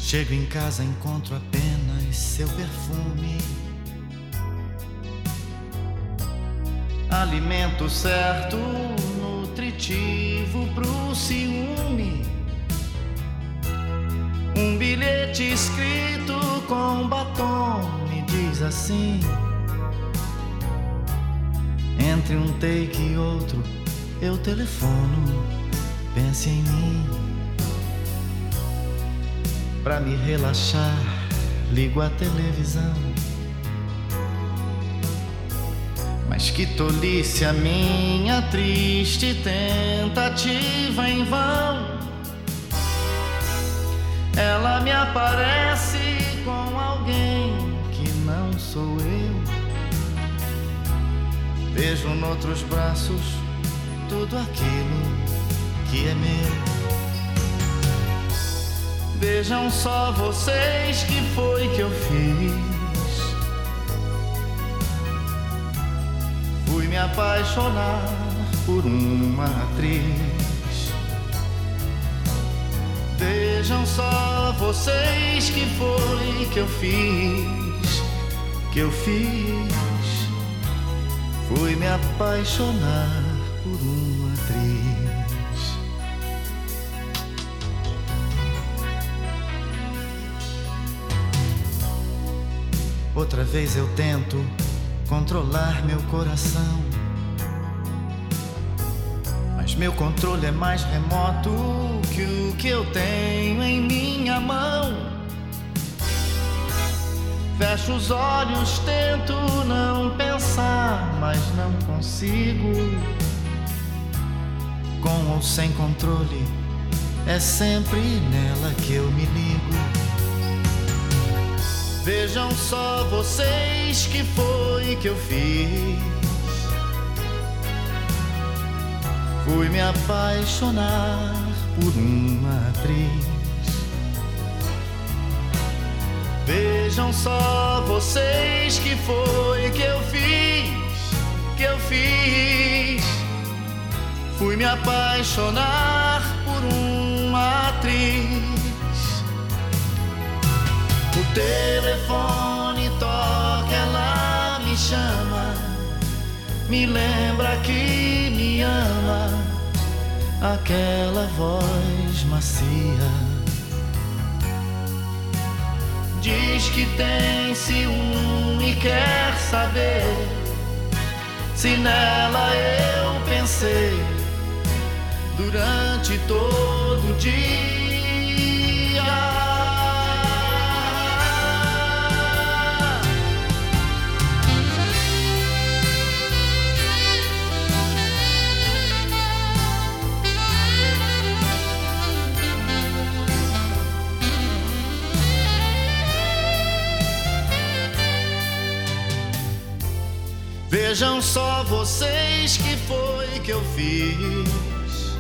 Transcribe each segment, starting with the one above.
Chego em casa, encontro apenas seu perfume. Alimento certo, nutritivo pro ciúme. Um bilhete escrito com batom me diz assim: entre um take e outro eu telefono, pense em mim. Pra me relaxar, ligo a televisão. Mas que tolice a minha triste tentativa em vão. Ela me aparece com alguém que não sou eu. Vejo noutros braços tudo aquilo que é meu. Vejam só vocês que foi que eu fiz. Fui me apaixonar por uma atriz. Vejam só vocês que foi que eu fiz. Fui me apaixonar por uma atriz. Outra vez eu tento controlar meu coração, mas meu controle é mais remoto que o que eu tenho em minha mão. Fecho os olhos, tento não pensar, mas não consigo. Com ou sem controle, é sempre nela que eu me ligo. Vejam só vocês que foi que eu fiz. Fui me apaixonar por uma atriz. Vejam só vocês que foi que eu fiz. Fui me apaixonar por uma atriz. O telefone toca, ela me chama, me lembra que me ama, aquela voz macia. Diz que tem ciúme e quer saber se nela eu pensei durante todo o dia. Vejam só vocês que foi que eu fiz.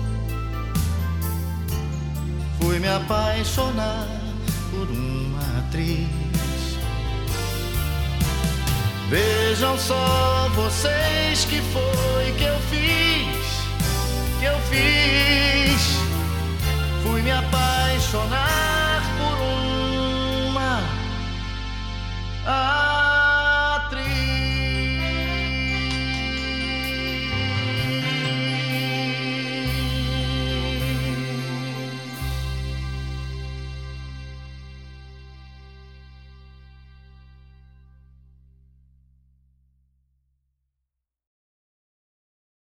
Fui me apaixonar por uma atriz. Vejam só vocês que foi que eu fiz.